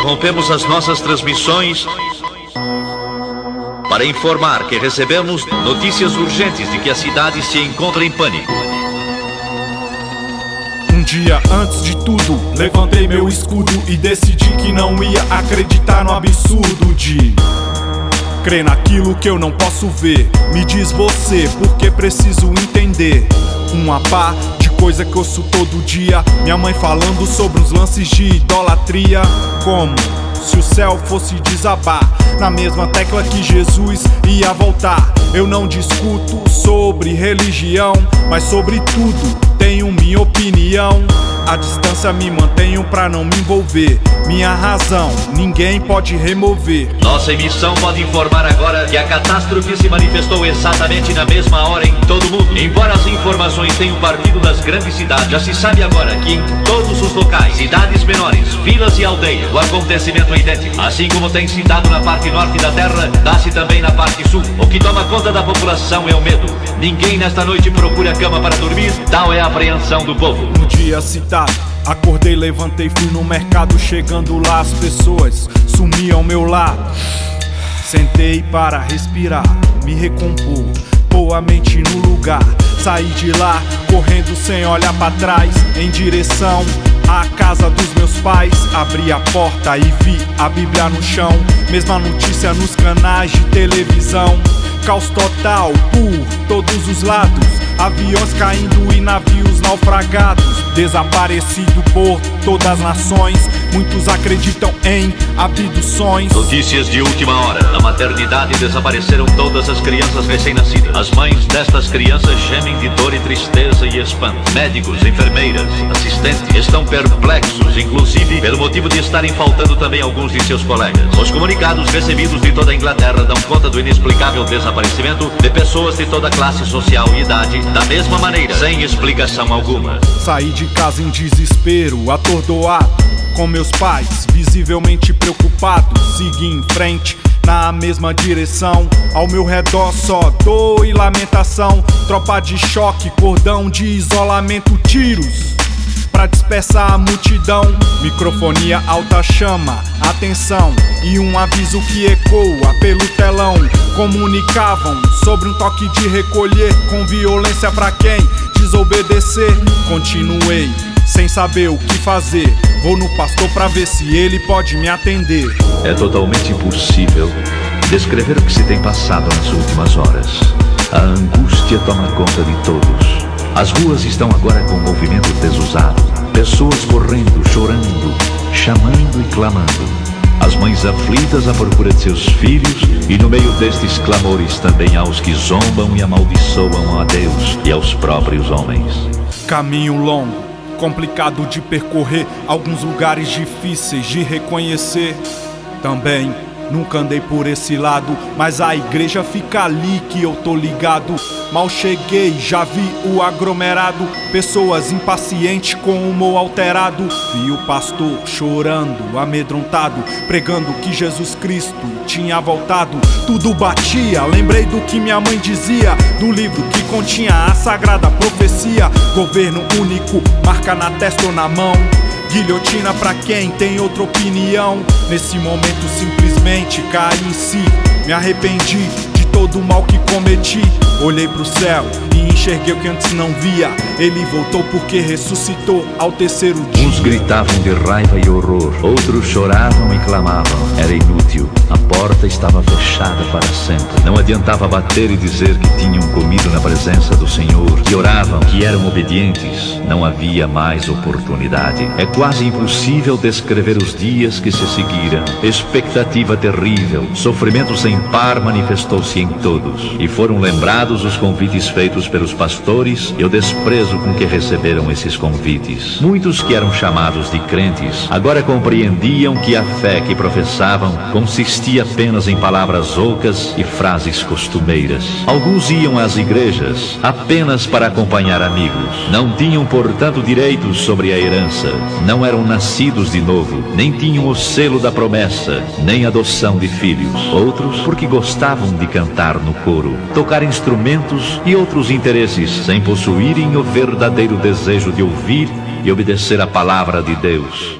interrompemos as nossas transmissões para informar que recebemos notícias urgentes de que a cidade se encontra em pânico. Um dia antes de tudo, levantei meu escudo e decidi que não ia acreditar no absurdo de crer naquilo que eu não posso ver. Me diz você, porque preciso entender uma pá de coisa que ouço todo dia. Minha mãe falando sobre os lances de idolatria, como se o céu fosse desabar na mesma tecla que Jesus ia voltar. Eu não discuto sobre religião, mas sobre tudo tenho minha opinião. A distância me mantenho pra não me envolver. Minha razão, ninguém pode remover. Nossa emissão pode informar agora que a catástrofe se manifestou exatamente na mesma hora em todo o mundo. Embora as informações tenham partido das grandes cidades, já se sabe agora que em todos os locais, cidades menores, vilas e aldeias, o acontecimento é idêntico. Assim como tem se dado na parte norte da terra, dá-se também na parte sul. O que toma conta da população é o medo. Ninguém nesta noite procura cama para dormir, tal é a apreensão do povo. No dia citado, acordei, levantei, fui no mercado. Chegando lá as pessoas sumiam ao meu lado. Sentei para respirar, me recompor, pôr a mente no lugar. Saí de lá, correndo sem olhar pra trás, em direção à casa dos meus pais. Abri a porta e vi a Bíblia no chão. Mesma notícia nos canais de televisão. Caos total por todos os lados. Aviões caindo e navios naufragados. Desaparecido por todas as nações. Muitos acreditam em abduções. Notícias de última hora. Na maternidade desapareceram todas as crianças recém-nascidas. As mães destas crianças gemem de dor e tristeza e espanto. Médicos, enfermeiras, assistentes estão perplexos, inclusive pelo motivo de estarem faltando também alguns de seus colegas. Os comunicados recebidos de toda a Inglaterra dão conta do inexplicável desaparecimento de pessoas de toda classe social e idade, da mesma maneira, sem explicação alguma. Saí de casa em desespero, atordoado, com meus pais visivelmente preocupados. Segui em frente na mesma direção. Ao meu redor só dor e lamentação. Tropa de choque, cordão de isolamento, tiros pra dispersar a multidão. Microfonia alta chama atenção e um aviso que ecoa pelo telão. Comunicavam sobre um toque de recolher, com violência pra quem desobedecer. Continuei sem saber o que fazer. Vou no pastor pra ver se ele pode me atender. É totalmente impossível descrever o que se tem passado nas últimas horas. A angústia toma conta de todos. As ruas estão agora com movimento desusado. Pessoas correndo, chorando, chamando e clamando. As mães aflitas à procura de seus filhos. E no meio destes clamores também há os que zombam e amaldiçoam a Deus e aos próprios homens. Caminho longo, complicado de percorrer, alguns lugares difíceis de reconhecer. Também nunca andei por esse lado, mas a igreja fica ali que eu tô ligado. Mal cheguei, já vi o aglomerado, pessoas impacientes com humor alterado. Vi o pastor chorando, amedrontado, pregando que Jesus Cristo tinha voltado. Tudo batia, lembrei do que minha mãe dizia, do livro que continha a sagrada profecia. Governo único, marca na testa ou na mão, guilhotina pra quem tem outra opinião. Nesse momento simplesmente caí em si. Me arrependi de todo o mal que cometi. Olhei pro céu e enxerguei o que antes não via. Ele voltou porque ressuscitou ao terceiro dia. Uns gritavam de raiva e horror, outros choravam e clamavam. Era inútil, a porta estava fechada para sempre. Não adiantava bater e dizer que tinham comido na presença do Senhor, que oravam, que eram obedientes. Não havia mais oportunidade. É quase impossível descrever os dias que se seguiram. Expectativa terrível, sofrimento sem par manifestou-se em todos. E foram lembrados os convites feitos pelos pastores e o desprezo com que receberam esses convites. Muitos que eram chamados de crentes agora compreendiam que a fé que professavam consistia apenas em palavras ocas e frases costumeiras. Alguns iam às igrejas apenas para acompanhar amigos. Não tinham, portanto, direitos sobre a herança. Não eram nascidos de novo, nem tinham o selo da promessa, nem adoção de filhos. Outros porque gostavam de cantar no coro, tocar instrumentos e outros interesses, sem possuírem o verdadeiro desejo de ouvir e obedecer a palavra de Deus.